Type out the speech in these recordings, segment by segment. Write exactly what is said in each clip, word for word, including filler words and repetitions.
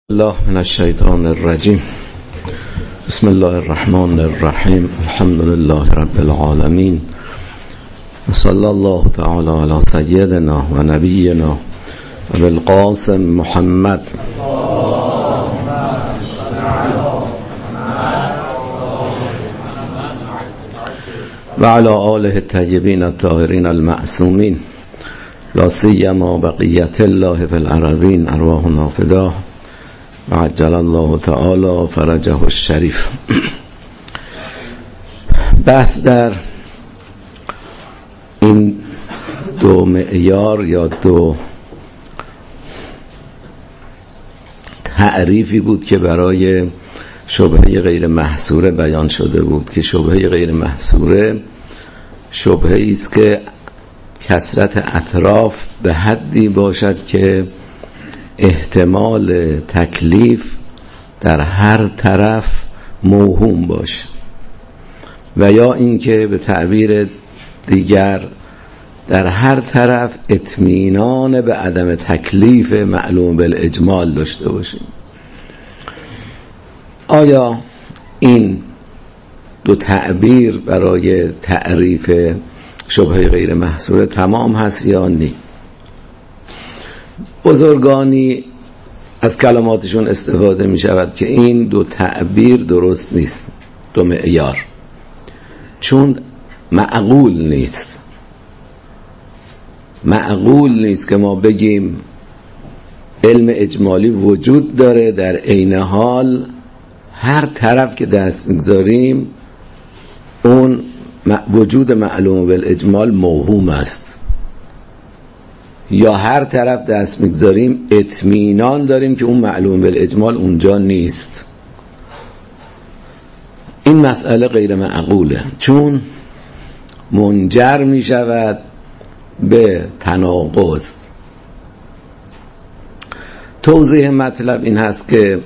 الله من الشیطان الرجیم. بسم الله الرحمن الرحیم. الحمد لله رب العالمین. صلی الله تعالی علی سیدنا و نبینا و بالقاسم محمد و علی آله الطیبین الطاهرین المعصومین، لا سیما بقیت الله فی الارضین، ارواحنا فداه و عجل الله تعالی فرجه الشریف. بحث در این دو معیار یا دو تعریفی بود که برای شبهه غیر محصوره بیان شده بود که شبهه غیر محصوره شبهه است که کثرت اطراف به حدی باشد که احتمال تکلیف در هر طرف موهوم باشه، و یا اینکه به تعبیر دیگر در هر طرف اطمینان به عدم تکلیف معلوم بالاجمال داشته باشیم. آیا این دو تعبیر برای تعریف شبهه غیر محصوره تمام هست یا نی؟ بزرگانی از کلماتشون استفاده می شود که این دو تعبیر درست نیست، دو معیار، چون معقول نیست. معقول نیست که ما بگیم علم اجمالی وجود داره، در عین حال هر طرف که دست میگذاریم اون وجود معلوم بالاجمال موهوم است، یا هر طرف دست میگذاریم اطمینان داریم که اون معلوم بالاجمال اونجا نیست. این مسئله غیر معقوله، چون منجر می شود به تناقض. توضیح مطلب این هست که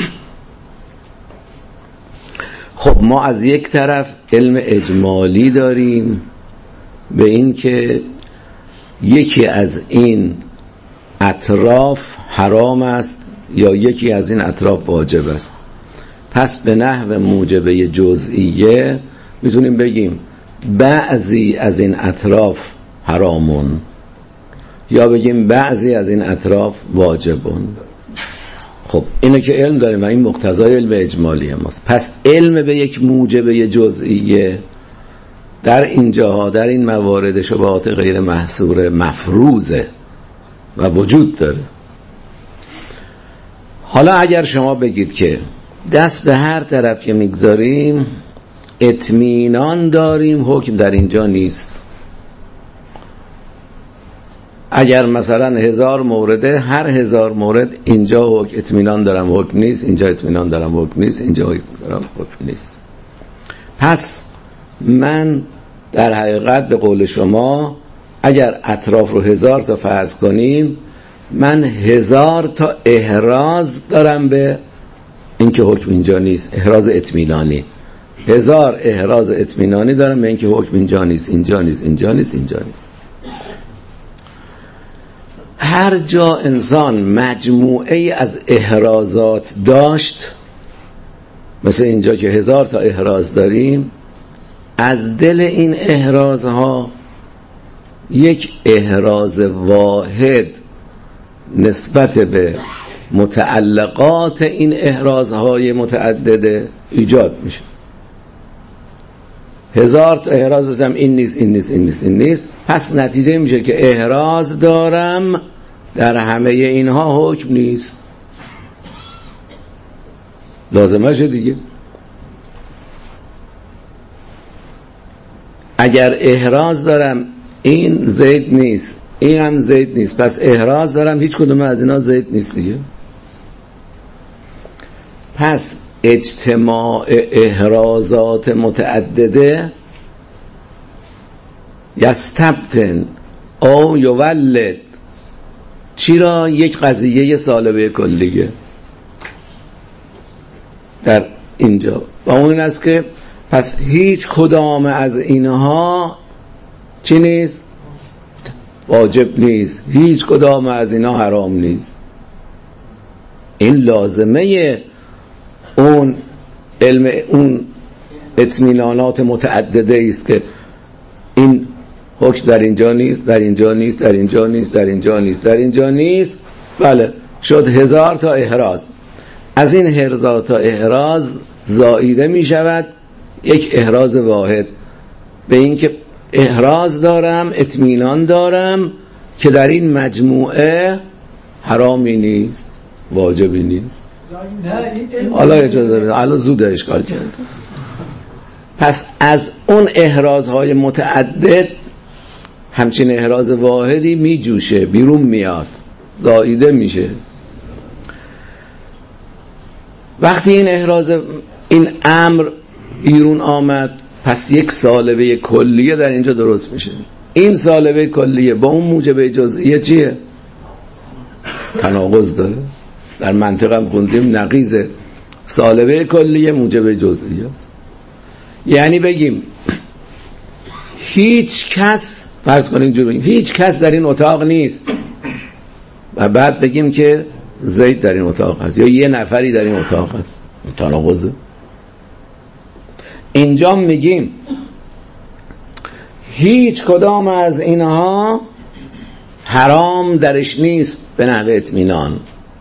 خب ما از یک طرف علم اجمالی داریم به این که یکی از این اطراف حرام است یا یکی از این اطراف واجب است، پس به نحو موجبه جزئیه میتونیم بگیم بعضی از این اطراف حرامون یا بگیم بعضی از این اطراف واجبون. خب اینو که علم داریم و این مقتضای علم اجمالی ماست، پس علم به یک موجبه جزئیه در اینجاها در این موارد شبهات غیر محصوره مفروضه و وجود داره. حالا اگر شما بگید که دست به هر طرف که میگذاریم اطمینان داریم حکم در اینجا نیست، اگر مثلا هزار مورده هر هزار مورد اینجا حکم اطمینان دارم حکم نیست، اینجا اطمینان دارم حکم نیست، اینجا حکم دارم حکم نیست، پس من در حقیقت به قول شما اگر اطراف رو هزار تا فرض کنیم من هزار تا احراز دارم به اینکه حکم اینجا نیست، احراز اطمینانی، هزار احراز اطمینانی دارم به اینکه حکم اینجا نیست، اینجا نیست، اینجا نیست، اینجا نیست. هر جا انسان مجموعه از احرازات داشت، مثل اینجا که هزار تا احراز داریم، از دل این احرازها یک احراز واحد نسبت به متعلقات این احرازهای متعدده ایجاد میشه. هزار تا احراز داشتم این نیست این نیست این نیست این نیست، پس نتیجه میشه که احراز دارم در همه اینها حکم نیست. لازمه شه دیگه. اگر احراز دارم این زید نیست این هم زید نیست، پس احراز دارم هیچ کدوم از اینا زید نیست دیگه. پس اجتماع احرازات متعدده یستبطن او یولد چی را؟ یک قضیه سالبه کلیه در اینجا، و اون این است که پس هیچ کدام از اینها چی نیست؟ واجب نیست، هیچ کدام از اینها حرام نیست. این لازمه اون علم، اون اطمینانات متعدده است که این حکم در اینجا نیست، در اینجا نیست، در اینجا نیست، در اینجا نیست، در اینجا نیست. بله، شد هزار تا احراز. از این هزار تا احراز زائیده می شود یک احراز واحد، به این که احراز دارم، اطمینان دارم که در این مجموعه حرامی نیست، واجبی نیست. حالا اجازه بده، حالا زود اشکال کرد. پس از اون احرازهای متعدد همچین احراز واحدی می جوشه، بیرون میاد، زائیده میشه. وقتی این احراز، این امر بیرون آمد، پس یک سالبه کلیه در اینجا درست میشه. این سالبه کلیه با اون موجب جزئیه چیه؟ تناقض داره. در منطق هم خوندیم نقیضه. سالبه کلیه موجب جزئیه است. یعنی بگیم هیچ کس، فرض کنیم اینجوری بگیم هیچ کس در این اتاق نیست و بعد بگیم که زید در این اتاق هست یا یه نفری در این اتاق هست، تناقضه. اینجا میگیم هیچ کدام از اینها حرام درش نیست به نحو اطمینان،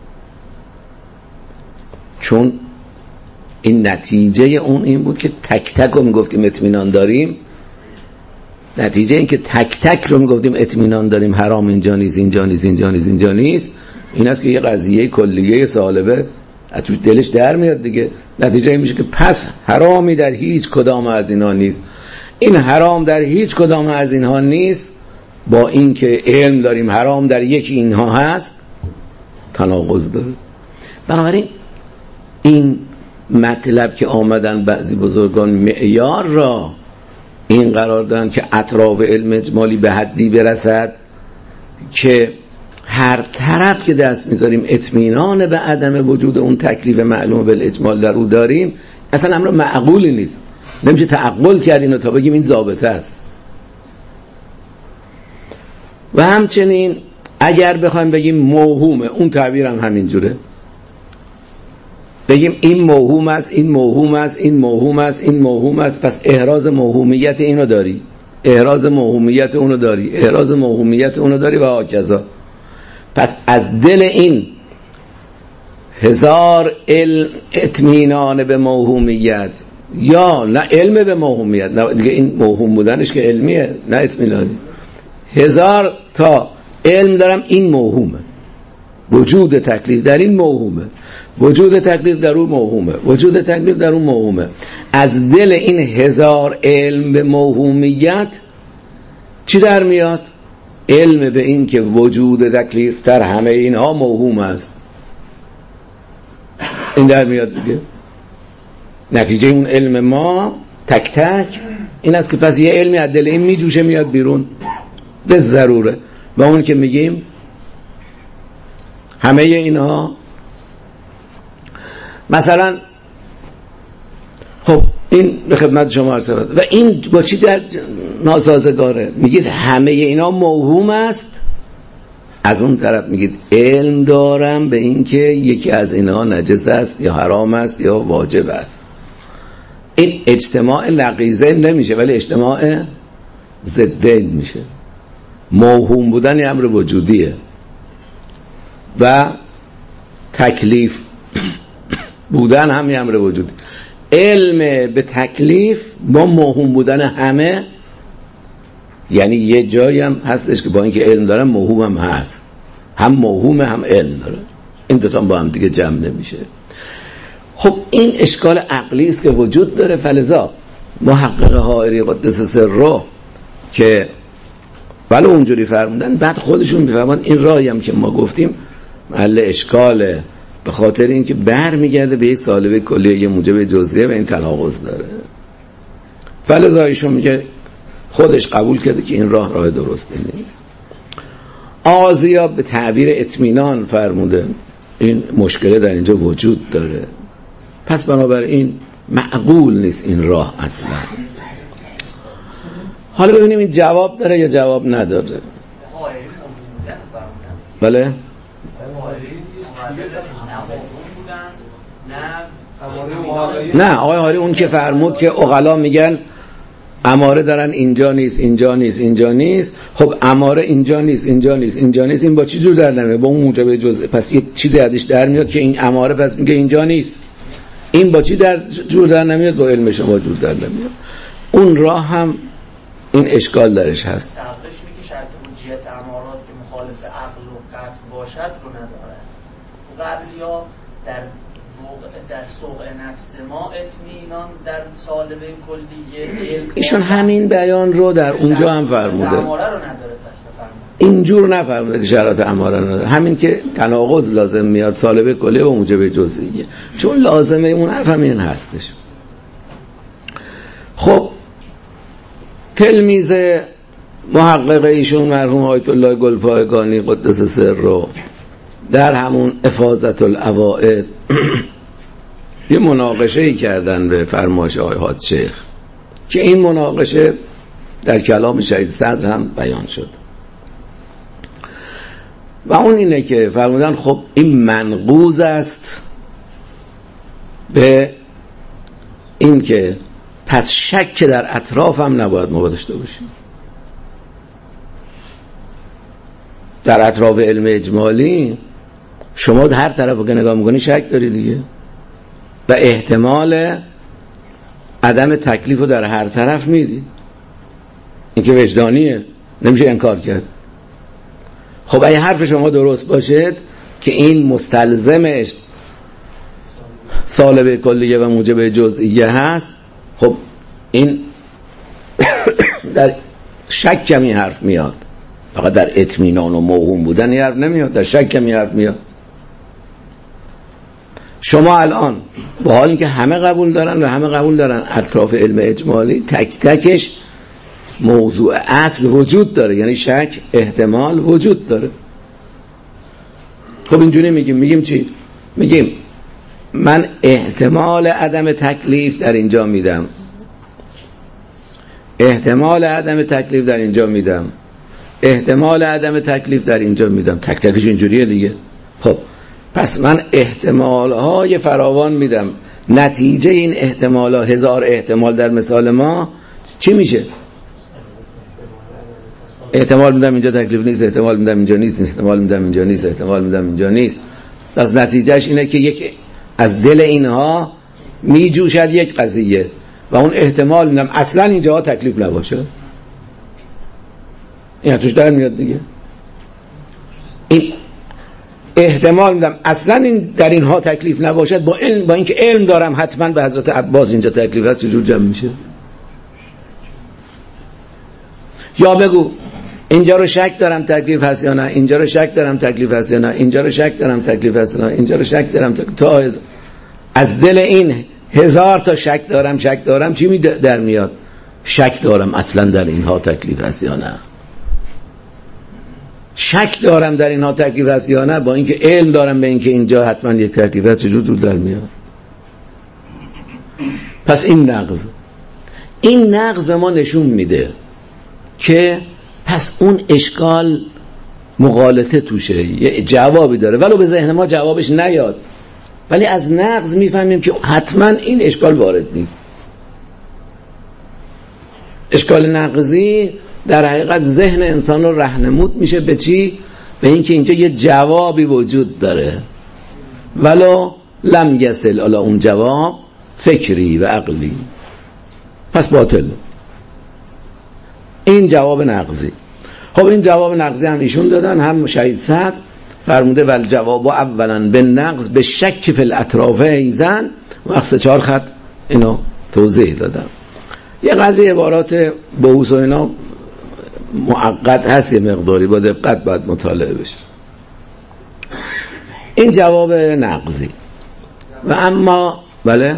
چون این نتیجه اون این بود که تک تک رو میگفتیم اطمینان داریم. نتیجه این که تک تک رو میگفتیم اطمینان داریم، حرام اینجا نیست، اینجا نیست، اینجا نیست، اینجا نیست، این است که یه قضیه کلیه سالبه از توش دلش در میاد دیگه. نتیجه این میشه که پس حرامی در هیچ کدام از اینها نیست. این حرام در هیچ کدام از اینها نیست با این که علم داریم حرام در یکی اینها هست، تناقض داره. بنابراین این مطلب که آمدن بعضی بزرگان معیار را این قرار دادن که اطراف علم اجمالی به حدی برسد که هر طرف که دست میذاریم اطمینان به عدم وجود اون تکلیف معلوم بالاجمال در او داریم، اصلا امر معقولی نیست. نمیشه تعقل کرد اینو تا بگیم این ضابطه است. و همچنین اگر بخوایم بگیم موهومه، اون تعبیر هم همینجوره، بگیم این موهوم است، این موهوم است، این موهوم است، این موهوم است، پس احراز موهومیت اینو داری، احراز موهومیت اونو داری، احراز موهومیت اونو داری و هاکذا. پس از دل این هزار علم اطمینان به موهومیت یا نه علم به موهومیت، نه دیگه این موهوم بودنش که علمیه نه اطمینانی، هزار تا علم دارم این موهومه، وجود تکلیف در این موهومه، وجود تکلیف در اون موهومه، وجود تکلیف در اون موهومه. از دل این هزار علم به موهومیت چی در میاد؟ علم به این که وجود تکلیف در همه اینها موهوم است، این در میاد دیگه. نتیجه اون علم ما تک تک این است که پس یه علمی از دل این می جوشه میاد بیرون به ضروره، و اون که میگیم همه اینها مثلا، خب این به خدمت شما عرض شود و این با چی در ناسازگاره؟ میگید همه اینا موهوم است، از اون طرف میگید علم دارم به این که یکی از اینها نجس است یا حرام است یا واجب است. این اجتماع نقیضه نمیشه ولی اجتماع ضدین میشه. موهوم بودن امر وجودیه و تکلیف بودن هم امر وجودی. علم به تکلیف با موهوم بودن همه، یعنی یه جایی هم هستش که با اینکه علم دارن موهوم هم هست، هم موهوم هم علم داره، این دوتا با هم دیگه جمع نمیشه. خب این اشکال عقلی است که وجود داره. فلذا محقق حائری قدس سره که ولی اونجوری فرمودن، بعد خودشون میفهمن این راهی هم که ما گفتیم محل اشکاله، به خاطر اینکه بر میگرده به یک سالبه کلیه یه موجب جزئیه و این تناقض داره. فلذا ایشون میگه خودش قبول کرده که این راه راه درستی نیست. آزیا به تعبیر اطمینان فرموده این مشکل در اینجا وجود داره، پس بنابراین معقول نیست این راه اصلا. حالا ببینیم این جواب داره یا جواب نداره. بله نه آقای حالی اون که فرمود که عقلا میگن اماره دارن اینجا نیست اینجا نیست اینجا نیست. خب اماره اینجا نیست اینجا نیست اینجا نیست، این با چی جور در نمیاد؟ با اون موجب جزء. پس یک چی درش در میاد که این اماره پس میگه اینجا نیست. این با چی در جور در نمیاد؟ با علم شما جور در نمیاد. اون راه هم این اشکال درش هست. تعقیش میگه شرط حجیت امارات که مخالف عقل و قطع باشد رو ندارد. قبل یا در در سوء نفس ما اطمینان در سالبه کلیه ایشون همین بیان رو در اونجا هم فرموده. اماره رو نداره. پس بفرمایید اینجور نفرموده که شرایط اماره نداره، همین که تناقض لازم میاد سالبه کلیه و موجب جزئیه، چون لازمه اون حرف همین هستش. خب تلمیذ محقق ایشون مرحوم آیت الله گلپایگانی قدس سر رو در همون افاضت العوائد یه مناقشه ای کردن به فرمایش آقای حاج شیخ که این مناقشه در کلام شهید صدر هم بیان شد و اون اینه که فرمودن خب این منقوض است به این که پس شک در اطراف هم نباید ما داشته باشیم. در اطراف علم اجمالی شما هر طرف که نگاه میکنی شک داری دیگه و احتمال عدم تکلیف رو در هر طرف میدی، این که وجدانیه نمیشه انکار کرد. خب اگه حرف شما درست باشد که این مستلزمش سالبه کلیه و موجب جزئیه هست، خب این در شک کمی حرف میاد، فقط در اطمینان و موهوم بودن حرف نمیاد، در شک کمی حرف میاد. شما الان با حالی که همه قبول دارن و همه قبول دارن اطراف علم اجمالی تک تکش موضوع اصل وجود داره، یعنی شک احتمال وجود داره. خب اینجوری میگیم میگیم چی؟ میگیم من احتمال عدم تکلیف در اینجا میدم، احتمال عدم تکلیف در اینجا میدم، احتمال عدم تکلیف در اینجا میدم، تک تکش اینجوریه دیگه. خب پس من احتمالهای فراوان میدم، نتیجه این احتمال ها هزار احتمال در مثال ما چی میشه؟ احتمال میدم اینجا تکلیف نیست، احتمال میدم اینجا نیست، احتمال میدم اینجا نیست، احتمال میدم اینجا نیست. پس نتیجهش اینه که یک از دل اینها میجوشد یک قضیه و اون احتمال میدم اصلا اینجا تکلیف نباشه. این توش در میاد دیگه. این احتمال میدم اصلا این در اینها تکلیف نباشد، با علم با اینکه علم دارم حتما به حضرت عباس اینجا تکلیف هست، چجور جمع میشه؟ یا بگو اینجا رو شک دارم تکلیف هست یا نه، اینجا رو شک دارم تکلیف هست یا نه، اینجا رو شک دارم تکلیف هست یا نه، اینجا رو شک دارم تکلیف. تا از, از دل این هزار تا شک دارم شک دارم چی می در میاد؟ شک دارم اصلا در اینها تکلیف هست یا نه، شک دارم در اینها تکلیف هست یا نه، با اینکه علم دارم به اینکه اینجا حتما یک تکلیف هست، چجور دور در میاد؟ پس این نقض این نقض به ما نشون میده که پس اون اشکال مغالطه توشه، یه جوابی داره ولو به ذهن ما جوابش نیاد، ولی از نقض میفهمیم که حتما این اشکال وارد نیست. اشکال نقضی در حقیقت ذهن انسان رو راهنمود میشه به چی؟ به اینکه اینجا یه جوابی وجود داره ولو لم یصل الی اون جواب فکری و عقلی، پس باطل. این جواب نقضی. خب این جواب نقضی هم ایشون دادن، هم شهید صدر فرموده ول جواب و اولا به نقض به شک فی الاطراف ایزن و سه چهار خط اینو توضیح دادم. یه قدری عبارات بحوث و اینا معقد هست، یه مقداری با دقت باید مطالعه بشه. این جواب نقضی. و اما بله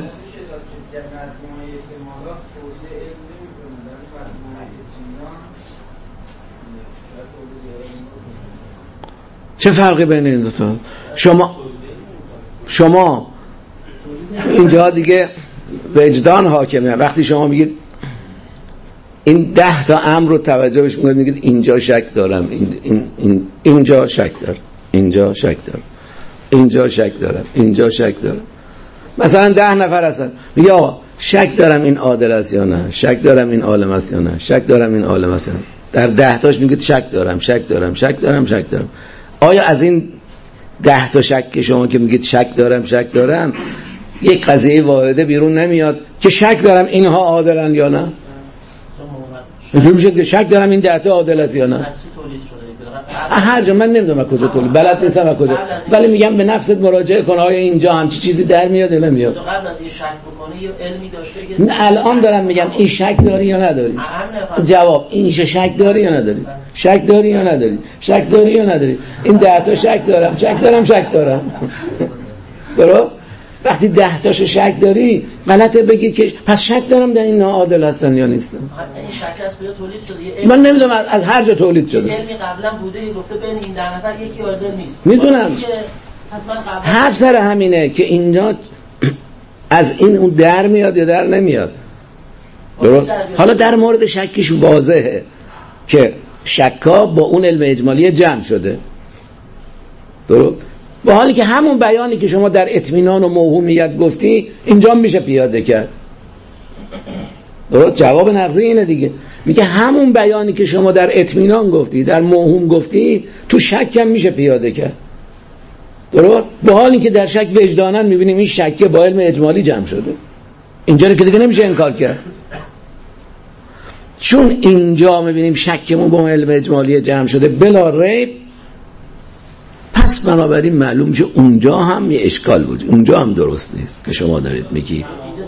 چه فرقی بین این دو تا؟ شما شما اینجا دیگه وجدان حاکمه. وقتی شما میگید این ده تا امر رو توجه بهش میکنید، میگید اینجا شک دارم، این این این اینجا شک دارم، اینجا شک دارم، اینجا شک دارم، اینجا شک دارم. مثلا ده نفر هستن، میگه آقا شک دارم این عادل است یا نه، شک دارم این عالم است یا نه، شک دارم این عالم است یا نه. در ده تاش میگید شک دارم، شک دارم، شک دارم، شک دارم. آیا از این ده تا شک شما که میگید شک دارم، شک دارم، یک قضیه واحده بیرون نمیاد که شک دارم اینها عادلن یا نه؟ اینجوری میشه که شک دارم این ده تا عادل است یا نه؟ هر جا من نمیدونم از کجا تولید، بلد نیستم از کجا، ولی میگم به نفست مراجعه کن آیا اینجا همچی چیزی در میاد یا نمیاد. قبل از این شک بکنی یا علمی داشته که نه الان دارم میگم این شک داری یا نداری. جواب این شک داری یا نداری، شک داری یا نداری، شک داری یا نداری. این ده تا شک دارم، شک دارم، شک دارم. درست؟ وقتی ده تاشو شک داری غلطه بگی که پس شک دارم در این عادل هستن یا نیستن. این شک از کجا تولید شده؟ من نمیدونم، از هر جا تولید شده. علمی قبلا بوده گفته بین این ده نفر یکی عادل نیست. میدونم. حرف سر همینه که اینجا از این اون در میاد یا در نمیاد. درست؟ حالا در مورد شکیش واضحه که شکا با اون علم اجمالی جمع شده. درست؟ با حالی که همون بیانی که شما در اطمینان و موهومیت گفتی اینجا میشه پیاده کرد. درست؟ جواب نقضی اینه دیگه. میگه همون بیانی که شما در اطمینان گفتی، در موهوم گفتی، تو شک هم میشه پیاده کرد. درست؟ با حالی که در شک وجدانن میبینیم این شک با علم اجمالی جمع شده. اینجا که دیگه نمیشه انکار کرد. چون اینجا میبینیم شکمون با علم اجمالی جمع شده بلا ریب، پس بنابراین معلوم میشه اونجا هم یه اشکال بود، اونجا هم درست نیست که شما دارید میگی.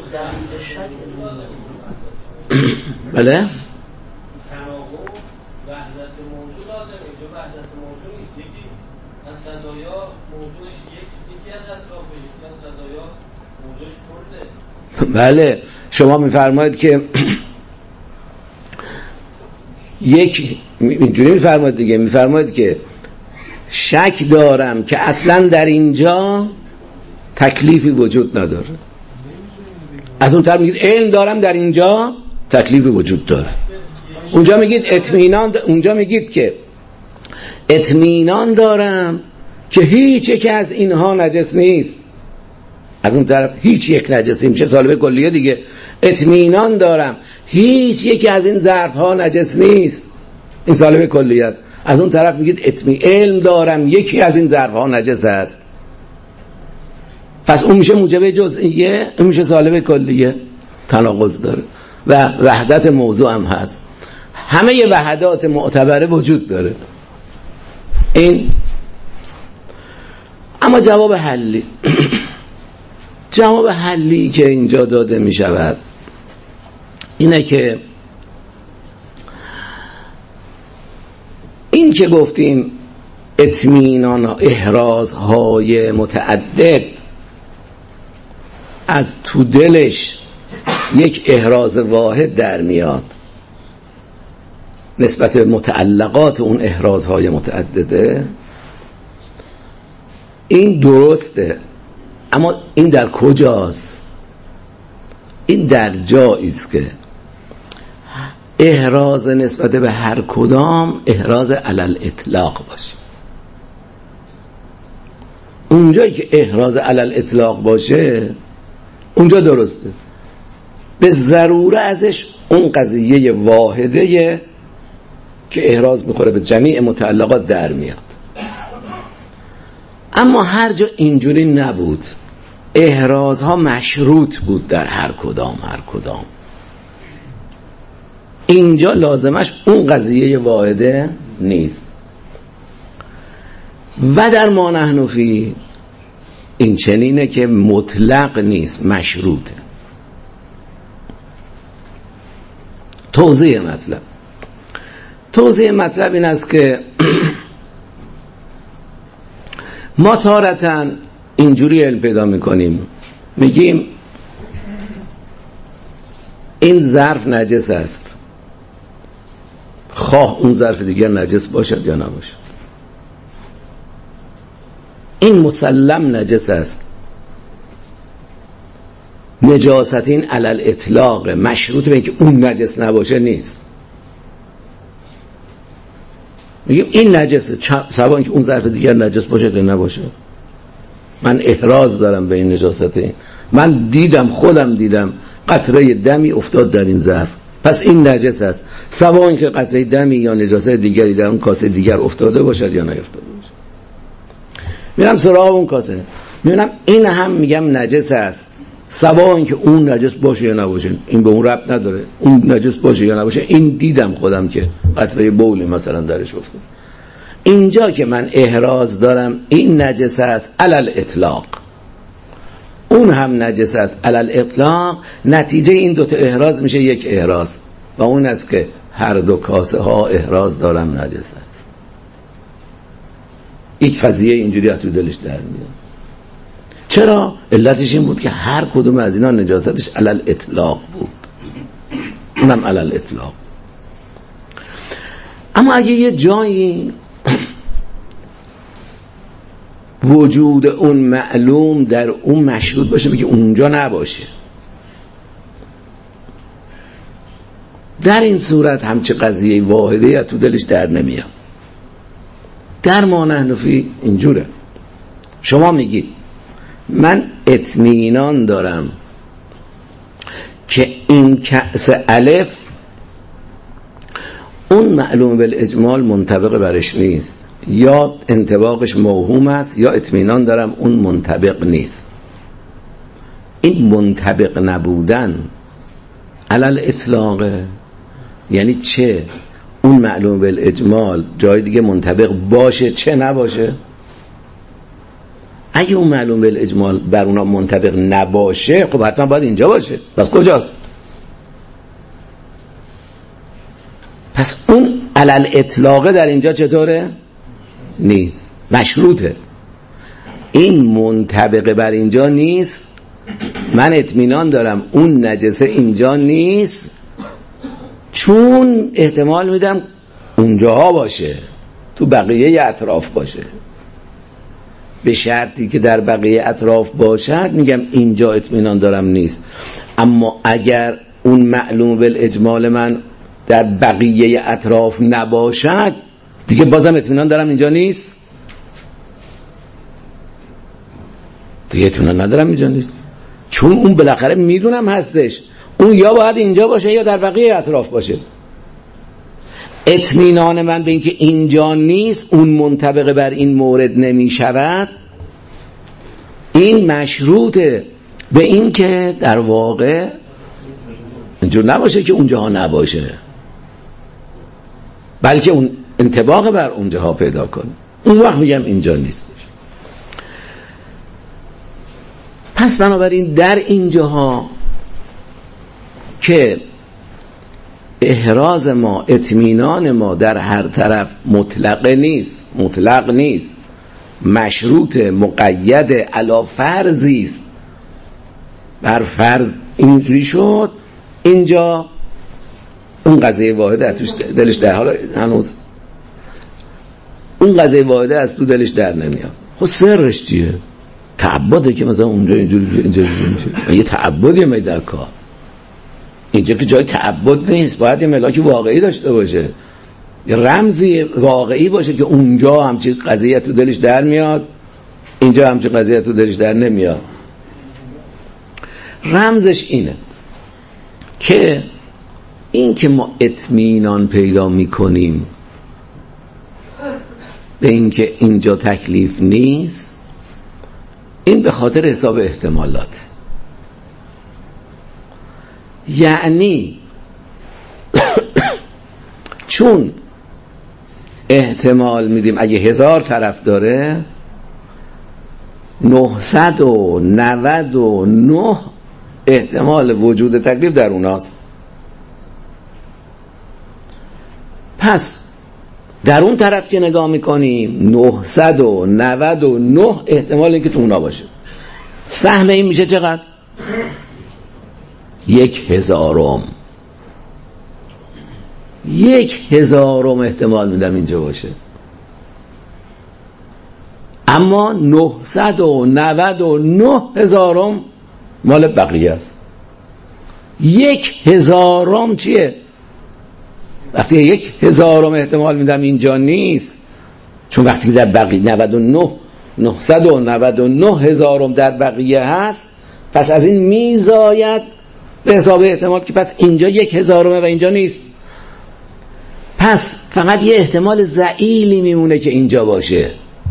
بله؟ بله شما میفرمایید که یک اینجوری میفرمایید دیگه، میفرمایید که شک دارم که اصلا در اینجا تکلیفی وجود نداره. از اون طرف میگید علم دارم در اینجا تکلیفی وجود داره. اونجا میگید اطمینان، اونجا میگید که اطمینان دارم که هیچ یک از اینها نجس نیست. از اون طرف هیچ یک نجسی میشه سالبه کلیه دیگه. اطمینان دارم هیچ یک از این ظرف ها نجس نیست، این سالبه کلیه است. از اون طرف میگید اطمینان علم دارم یکی از این ظرف ها نجس است. پس اون میشه موجب جزئیه، اون میشه سالبه کلیه. تناقض داره و وحدت موضوع هم هست. همه ی وحدات معتبره وجود داره. این اما جواب حلی جواب حلی که اینجا داده می شود اینه که این که گفتیم اطمینان و احرازهای متعدد از تو دلش یک احراز واحد در میاد نسبت به متعلقات اون احرازهای متعدده، این درسته. اما این در کجاست؟ این در جایی است که احراز نسبت به هر کدام احراز علل اطلاق باشه. اونجایی که احراز علل اطلاق باشه اونجا درسته، به ضروره ازش اون قضیه واحده که احراز میخوره به جمیع متعلقات در میاد. اما هر جا اینجوری نبود، احرازها مشروط بود در هر کدام هر کدام اینجا لازمش اون قضیه واحده نیست. و در ما نحن فی این چنینه که مطلق نیست، مشروطه. توضیح مطلب توضیح مطلب این است که ما تارتاً اینجوری علم پیدا میکنیم، میگیم این ظرف نجس است، خواه اون ظرف دیگر نجس باشد یا نباشد. این مسلم نجس است، نجاست این علل اطلاق مشروط به اینکه اون نجس نباشه نیست. میگیم این نجسه، سواء اینکه اون ظرف دیگر نجس باشه یا نباشه. من احراز دارم به این نجاست. این من دیدم، خودم دیدم قطره دمی افتاد در این ظرف، پس این نجس است، سواء اینکه قطره دمی یا نجاست دیگری در اون کاسه دیگر افتاده باشد یا نیفتاده باشد. میرم سراغ اون کاسه، میبینم این هم میگم نجس است، سواء اینکه اون نجس باشه یا نباشه، این به اون ربط نداره، اون نجس باشه یا نباشه، این دیدم خودم که قطره بول مثلا درش افتاد. اینجا که من احراز دارم این نجس است علل اطلاق، اون هم نجس است علل اطلاق، نتیجه این دوتا احراز میشه یک احراز و اون است که هر دو کاسه ها احراز دارم نجس است. این قضیه اینجوری از تو دلش در میاد. چرا؟ علتش این بود که هر کدوم از اینا نجاستش علل اطلاق بود، اونم علل اطلاق. اما اگه یه جایی وجود اون معلوم در اون مشروط باشه، میگه اونجا نباشه، در این صورت همچه قضیه واحده از تو دلش در نمیاد. در ما نحن فی اینجوره، شما میگید من اطمینان دارم که این کأس الف اون معلوم بالاجمال منطبق برش نیست، یا انطباقش موهوم است، یا اطمینان دارم اون منطبق نیست. این منطبق نبودن علل اطلاقه، یعنی چه اون معلوم بالاجمال جای دیگه منطبق باشه چه نباشه. اگه اون معلوم بالاجمال بر اونا منطبق نباشه، خب حتما باید اینجا باشه، پس کجاست؟ پس اون علل اطلاقه در اینجا چطوره؟ نیست، مشروطه. این منطبق بر اینجا نیست، من اطمینان دارم اون نجسه اینجا نیست، چون احتمال میدم اونجاها باشه، تو بقیه اطراف باشه. به شرطی که در بقیه اطراف باشد میگم اینجا اطمینان دارم نیست. اما اگر اون معلوم بالاجمال من در بقیه اطراف نباشد، دیگه بازم اطمینان دارم اینجا نیست، دیگه اطمینان ندارم اینجا نیست، چون اون بالاخره میدونم هستش، اون یا باید اینجا باشه یا در بقیه اطراف باشه. اطمینان من به اینکه اینجا نیست، اون منطبق بر این مورد نمی شود، این مشروطه به این که در واقع اینجور نباشه که اونجاها نباشه، بلکه اون انطباق بر اونجاها پیدا کنه. اون وقت میگم اینجا نیستش. پس بنابراین در اینجاها که احراز ما، اطمینان ما در هر طرف مطلق نیست، مطلق نیست، مشروط، مقید، علی فرضی است، بر فرض اینجوری شد، اینجا اون قضیه واحده از دلش در حال هنوز اون قضیه واحده از تو دلش در نمیاد. خب سرش چیه؟ تعبده که مثلا اونجا اینجوری اینجوری میشه، یه تعبدیه می در کار. اینجا که جای تعبد نیست، باید یه ملاک واقعی داشته باشه، یه رمزی واقعی باشه که اونجا همچین قضیه تو دلش در میاد، اینجا همچین قضیه تو دلش در نمیاد. رمزش اینه که این که ما اطمینان پیدا میکنیم به این که اینجا تکلیف نیست، این به خاطر حساب احتمالات. یعنی چون احتمال میدیم اگه هزار طرف داره، نهصد و نود و نه احتمال وجود تکلیف در اوناست. پس در اون طرف که نگاه میکنیم نهصد و نود و نه احتمال اینکه تو اونا باشه. سهم این میشه چقدر؟ یک هزارم. یک هزارم احتمال میدم اینجا باشه، اما نهصد و نود و نه هزارم مال بقیه است. یک هزارم چیه؟ وقتی یک هزارم احتمال میدم اینجا نیست، چون وقتی در بقیه نود و نه نهصد و نود و نه هزارم در بقیه هست، پس از این میزاید به حساب احتمال که پس اینجا یک هزارمه و اینجا نیست. پس فقط یه احتمال ضئیلی میمونه که اینجا باشه،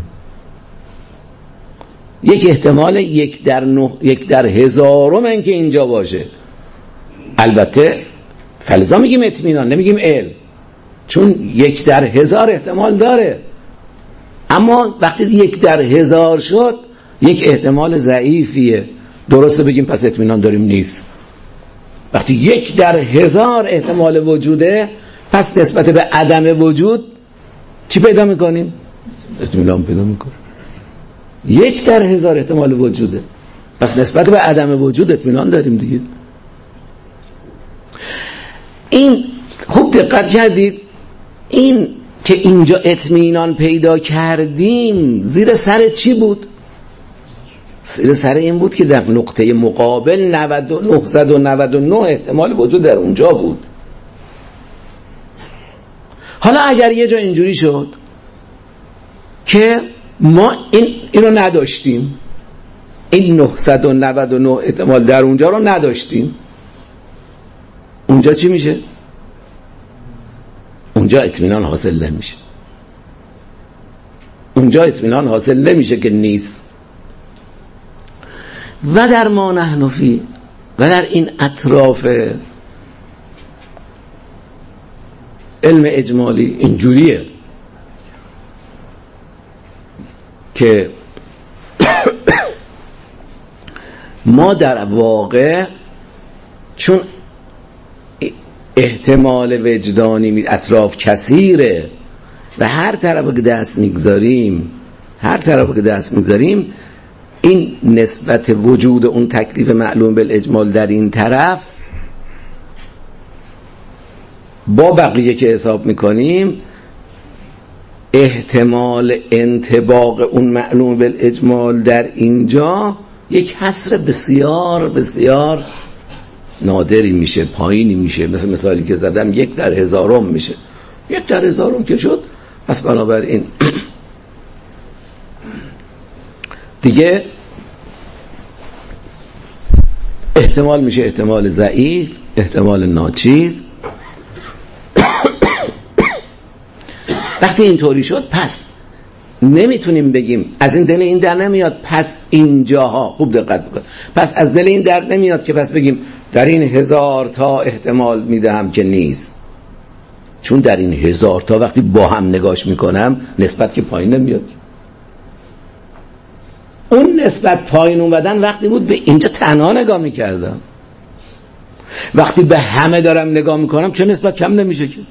یک احتمال یک در نه یک در هزارم این که اینجا باشه. البته فلزا میگیم اطمینان، نمیگیم علم، چون یک در هزار احتمال داره، اما وقتی یک در هزار شد یک احتمال ضعیفیه. درسته بگیم پس اطمینان داریم؟ نیست. وقتی یک در هزار احتمال وجوده، پس نسبت به عدم وجود چی پیدا میکنیم؟ اطمینان پیدا میکنیم. یک در هزار احتمال وجوده، پس نسبت به عدم وجود اطمینان داریم دیگه. این خوب دقت کردید، این که اینجا اطمینان پیدا کردیم زیر سر چی بود؟ زیر سر این بود که در نقطه مقابل نهصد و نود و نه احتمال وجود در اونجا بود. حالا اگر یه جا اینجوری شد که ما این اینو نداشتیم، این نهصد و نود و نه احتمال در اونجا رو نداشتیم، اونجا چی میشه؟ اونجا اطمینان حاصل نمیشه. اونجا اطمینان حاصل نمیشه که نیست. و در ما نحن فی، و در این اطراف علم اجمالی اینجوریه که ما در واقع چون احتمال وجدانی اطراف کثیره و هر طرف که دست میگذاریم هر طرف که دست میگذاریم این نسبت وجود اون تکلیف معلوم بالاجمال در این طرف با بقیه که حساب میکنیم، احتمال انطباق اون معلوم بالاجمال در اینجا یک حصر بسیار بسیار نادری میشه، پایینی میشه. مثل مثالی که زدم یک در هزارم میشه. یک در هزارم که شد، پس بنابراین دیگه احتمال میشه احتمال ضعیف، احتمال ناچیز. وقتی اینطوری شد، پس نمیتونیم بگیم از این دل این در نمیاد پس اینجاها، خوب دقت بکن، پس از دل این در نمیاد که پس بگیم در این هزار تا احتمال میدهم که نیست، چون در این هزار تا وقتی با هم نگاش میکنم نسبت که پایین نمیاد. اون نسبت پایین اومدن وقتی بود به اینجا تنها نگاه میکردم، وقتی به همه دارم نگاه میکنم چه نسبت کم نمیشه که.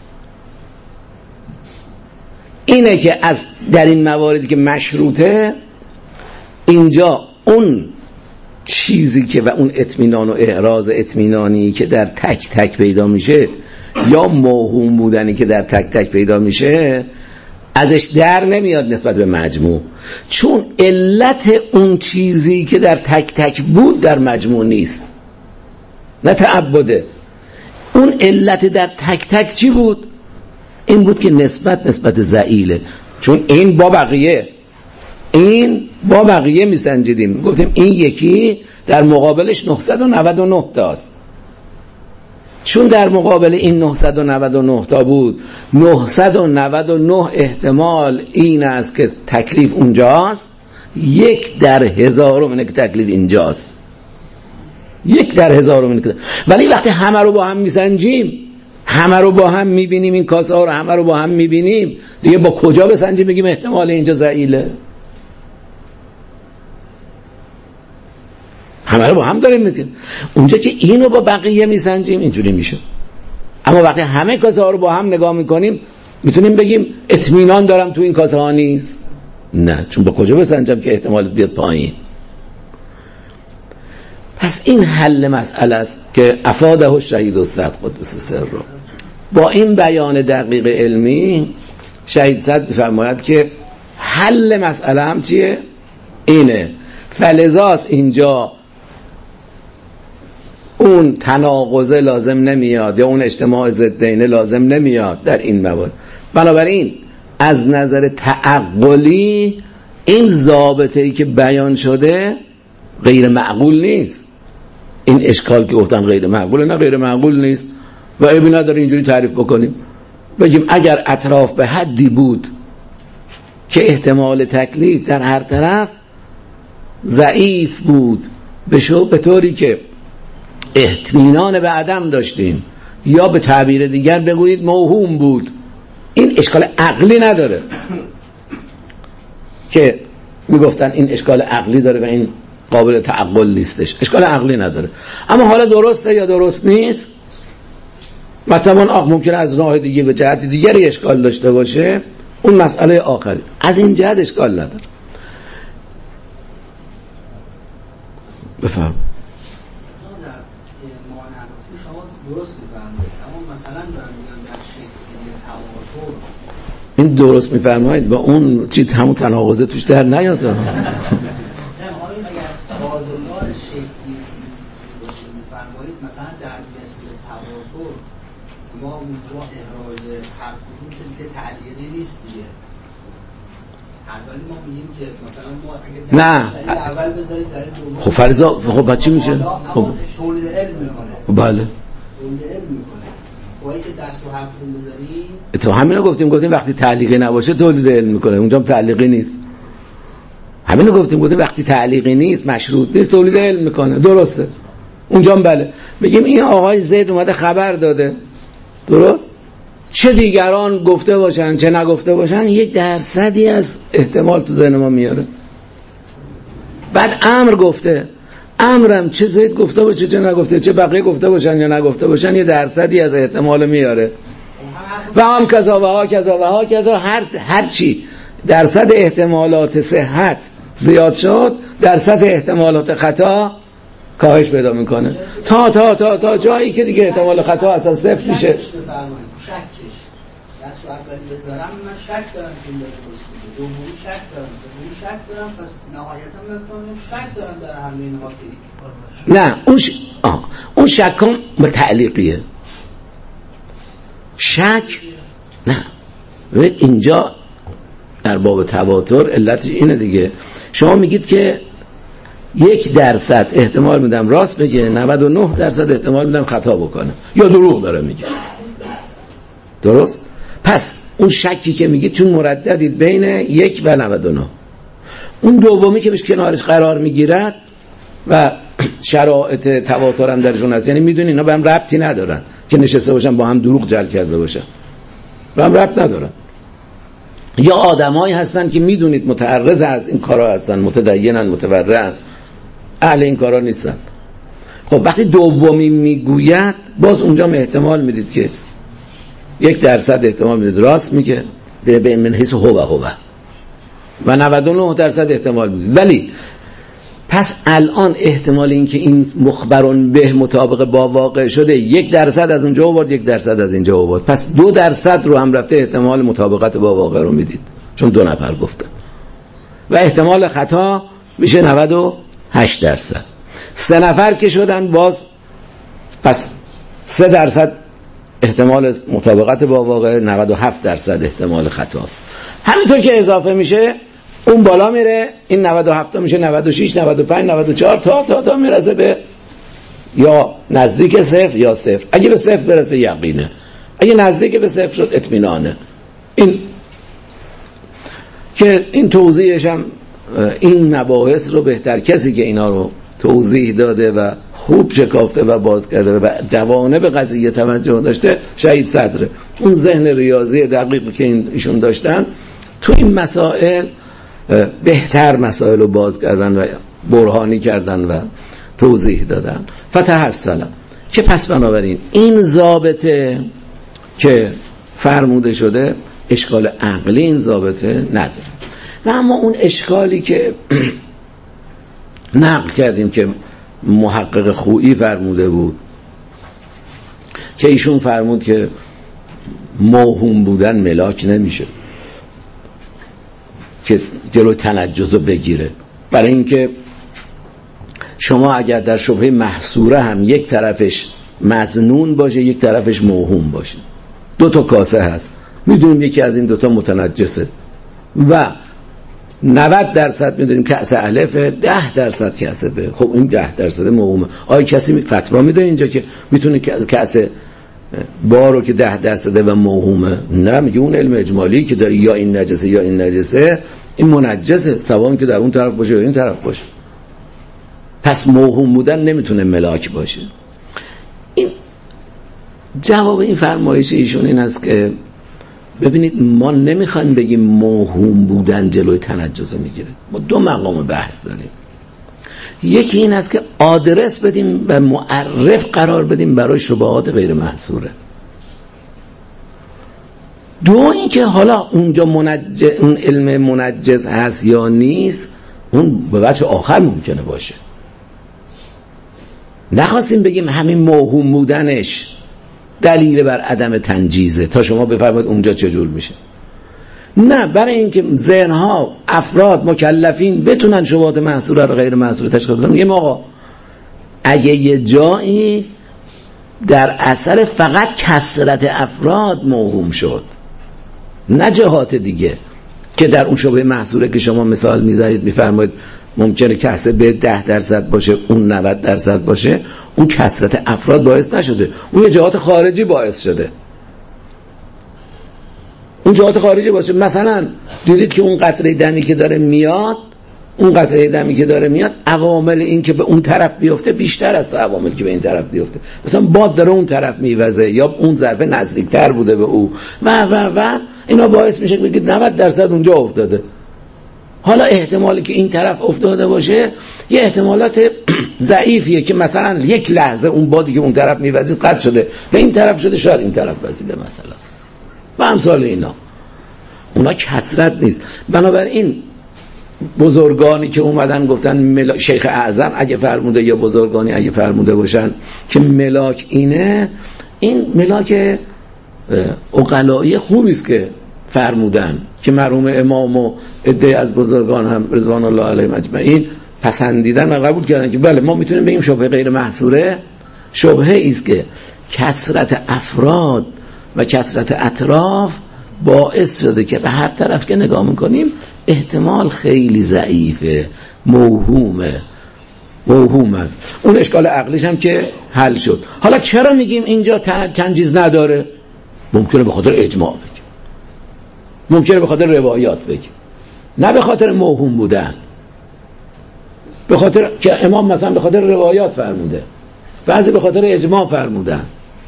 اینه که از در این مواردی که مشروطه، اینجا اون چیزی که و اون اطمینان و احراز اطمینانی که در تک تک پیدا میشه یا موهوم بودنی که در تک تک پیدا میشه ازش در نمیاد نسبت به مجموع، چون علت اون چیزی که در تک تک بود در مجموع نیست، نه تعبده. اون علت در تک تک چی بود؟ این بود که نسبت نسبت ضئیله، چون این با بقیه این با بقیه میسنجیدیم، گفتیم این یکی در مقابلش نهصد و نود و نه تاست، چون در مقابل این نهصد و نود و نه تا بود، نهصد و نود و نه احتمال این است که تکلیف اونجاست، یک در هزارم اینه که تکلیف اینجاست، یک در هزارم اینه که. ولی وقتی همه رو با هم میسنجیم، همه رو با هم میبینیم، این کاسه ها رو همه رو با هم میبینیم، دیگه با کجا بسنجیم بگیم احتمال اینجا ضئیله؟ همه رو با هم داریم میکنیم. اونجا که اینو با بقیه میسنجیم اینجوری میشه. اما وقتی همه کاسه ها رو با هم نگاه میکنیم میتونیم بگیم اطمینان دارم تو این کاسه ها نیست؟ نه، چون با کجا بسنجم که احتمالت بیاد پایین؟ پس این حل مسئله است که افاده الشهید الصدر قدس سره. با این بیان دقیق علمی شهید صدر فرماید که حل مسئله هم چیه؟ اینه. فلذاست اینجا اون تناقضه لازم نمیاد یا اون اجتماع ضدینه لازم نمیاد در این موارد. بنابراین از نظر تعقلی این ضابطه‌ای که بیان شده غیر معقول نیست. این اشکال که گفتن غیر معقوله، نه غیر معقول نیست و عیبی نداره اینجوری تعریف بکنیم، بگیم اگر اطراف به حدی بود که احتمال تکلیف در هر طرف ضعیف بود به شو به طوری که اطمینان به عدم داشتیم، یا به تعبیر دیگر بگویید موهوم بود، این اشکال عقلی نداره که میگفتن این اشکال عقلی داره و این قابل تعقل نیستش. اشکال عقلی نداره. اما حالا درسته یا درست نیست، مثلا آخ ممکنه از راه دیگه به جهت دیگری اشکال داشته باشه، اون مسئله آخری. از این جهت اشکال نداره. بفهم. درست میفرمایید، اما مثلا دارم میگم در شکل تواتر این درست میفرمایید با اون چیز همون تناقضه توش در نیاد. نه حالا اگر بازار شکلی میفرمایید مثلا در مثل تواتر ما اونجا احراز هر کدوم که تعلیقی نیست دیگه. اولی ما میگیم که مثلا ما اگه نه اول بذارید در این خب فرضا خب بچی میشه خب تولید علم میکنه. بله تولید علم میکنه. وقتی که دست رو حرفتون بذاریم تو همینو گفتیم گفتیم وقتی تعلیقی نباشه تولید علم میکنه، اونجا هم تعلیقی نیست. همینو گفتیم گفتیم وقتی تعلیقی نیست مشروط نیست تولید علم میکنه. درسته اونجا هم بله. بگیم این آقای زید اومده خبر داده، درست؟ چه دیگران گفته باشن چه نگفته باشن یک درصدی از احتمال تو ذهن ما میاره. بعد امر گفته، امرم چه زید گفته باشه چه نگفته، چه بقیه گفته باشن یا نگفته باشن یه درصدی از احتمال میاره. و هم کذا و ها کذا و ها کذا، هر هر چی درصد احتمالات صحت زیاد شد درصد احتمالات خطا کاهش پیدا میکنه تا تا تا تا جایی که دیگه احتمال خطا اصلا صفر میشه. شکش دست رو اولی بذارم من شک دارم که این داره درست میگه، دومی شک دارم، سومی شک دارم، پس نهایتا میتونم شک دارم در همه اینها که نه اون ش... آه. اون شک هم به تعلیقیه. شک نه اینجا در باب تواتر علتش اینه دیگه. شما میگید که یک درصد احتمال میدم راست بگه، نود و نه درصد احتمال میدم خطا بکنه یا دروغ داره میگه، درست؟ پس اون شکی که میگید چون مرددید بین یک و نود و نه، اون دومی که بهش کنارش قرار میگیرد و شرایط تواتر هم درشون هست، یعنی میدونی اینا به هم ربطی ندارن که نشسته باشن با هم دروغ جل کرده باشن، به هم ربط ندارن. یا آدمایی هستن که میدونید متعرض از این کارا هستن، متدینن متورعن، اهل این کارا نیستن. خب وقتی دومی میگوید باز اونجا احتمال میدید که یک درصد احتمال میدید راست میگه به من حیث هو و هو و نود و نه درصد احتمال میدید. ولی پس الان احتمال این که این مخبرون به مطابق با واقع شده یک درصد از اونجا آورد یک درصد از اینجا آورد، پس دو درصد رو هم رفته احتمال مطابقت با واقع رو میدید چون دو نفر گفتن و احتمال خطا میشه نود و هشت درصد. سه نفر که شدن باز پس سه درصد احتمال مطابقت با واقع، نود و هفت درصد احتمال خطاست. همینطور که اضافه میشه اون بالا میره، این نود و هفت میشه نود و شش نود و پنج نود و چهار تا تا تا میرسه به یا نزدیک صفر یا صفر. اگه به صفر برسه یقینه، اگه نزدیک به صفر شد اطمینانه. این که این توضیحش هم این مباحث رو بهتر کسی که اینا رو توضیح داده و خوب شکافته و باز کرده و جوانب قضیه توجه داشته شهید صدره. اون ذهن ریاضی دقیقی که ایشون داشتن تو این مسائل بهتر مسائل رو باز کردن و برهانی کردن و توضیح دادن. فتحصل که پس بنابراین این ضابطه که فرموده شده اشکال عقلی این ضابطه نداره. و اما اون اشکالی که نقل کردیم که محقق خویی فرموده بود که ایشون فرمود که موهوم بودن ملاک نمیشه که جلو تنجز رو بگیره، برای اینکه شما اگر در شبهه محصوره هم یک طرفش مظنون باشه یک طرفش موهوم باشه، دو تا کاسه هست، میدونیم یکی از این دوتا متنجسه و نود درصد میدونیم کأس الفه، ده درصد کأس ب. خب این ده درصد موهومه. آیا کسی فتوا میده اینجا که میتونه کأس با رو که ده درصده و موهومه؟ نه، میگه اون علم اجمالی که داره یا این نجسه یا این نجسه، این منجسه، سواء که در اون طرف باشه یا این طرف باشه. پس موهوم بودن نمیتونه ملاک باشه. این جواب این فرمایش ایشون این است که ببینید ما نمیخوایم بگیم موهوم بودن جلوی تنجس میگیره. ما دو مقام بحث داریم. یکی این است که آدرس بدیم و معرف قرار بدیم برای شبهات غیر محصوره. دو این که حالا اونجا منجز، اون علم منجز هست یا نیست، اون به وجه آخر ممکنه باشه. نخواستیم بگیم همین موهوم بودنش دلیل بر عدم تنجیزه تا شما بفرمایید اونجا چجور میشه. نه، برای اینکه ذهنها افراد مکلفین بتونن شبهات محصوره رو غیر محصوره تشخیص بدن، میگیم آقا اگه یه جایی در اثر فقط کثرت افراد موهوم شد، نه جهات دیگه که در اون شبهه محصوره که شما مثال میذارید میفرمایید ممکنه کسر به ده درصد باشه اون نود درصد باشه، اون کثرت افراد باعث نشده، اون یه جهات خارجی باعث شده. اون جهات خارجی باشه. مثلا دیدید که اون قطره دمی که داره میاد، اون قطره دمی که داره میاد عوامل این که به اون طرف بیفته بیشتر از عوامل که به این طرف بیفته. مثلا باد داره اون طرف میوزه یا اون ظرف نزدیکتر بوده به او و و و اینا باعث میشه بگید نود درصد اونجا افتاده. حالا احتمالی که این طرف افتاده باشه یه احتمالات ضعیفیه که مثلا یک لحظه اون بادی که اون طرف میوزید قطع شده به این طرف شده، شاید این طرف وزیده مثلا و امثال اینا. اونا کثرت نیست. بنابراین بزرگانی که اومدن گفتن ملا... شیخ اعظم اگه فرموده یا بزرگانی اگه فرموده باشن که ملاک اینه، این ملاک عقلایی خوبی است که فرمودن که مرحوم امام و عده از بزرگان هم رضوان الله علیهم اجمعین پسندیدن و قبول کردن که بله ما میتونیم بگیم شبهه غیر محصوره شبهه است که کثرت افراد و کثرت اطراف باعث شده که به هر طرف که نگاه میکنیم احتمال خیلی ضعیفه، موهومه موهوم است. اون اشکال عقلیش هم که حل شد. حالا چرا میگیم اینجا تنجیز نداره؟ ممکنه به خاطر اجماع بگیم، ممکنه به خاطر روایات بگیم، نه به خاطر موهوم بودن. به خاطر که امام مثلا به خاطر روایات فرموده، بعضی به خاطر اجماع فرمودن،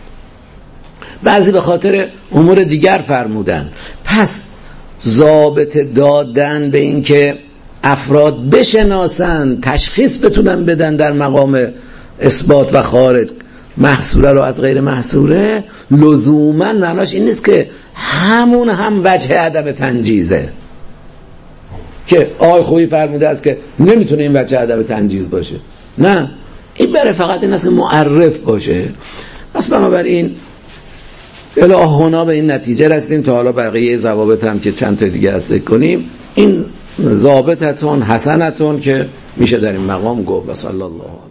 بعضی به خاطر امور دیگر فرمودن. پس ضابط دادن به این که افراد بشناسن، تشخیص بتونن بدن در مقام اثبات و خارج محصوره رو از غیر محصوره، لزوما معناش این نیست که همون هم وجه عدم تنجیزه که آقای خویی فرموده است که نمیتونه این وجه عدم تنجیز باشه. نه، این بره فقط این است که معرف باشه. پس بنابراین الهونا به این نتیجه رسیدیم تا حالا بقیه ضوابط هم که چند تا دیگه است کنیم. این ضابطتون حسنتون که میشه در این مقام گفت. و صلی الله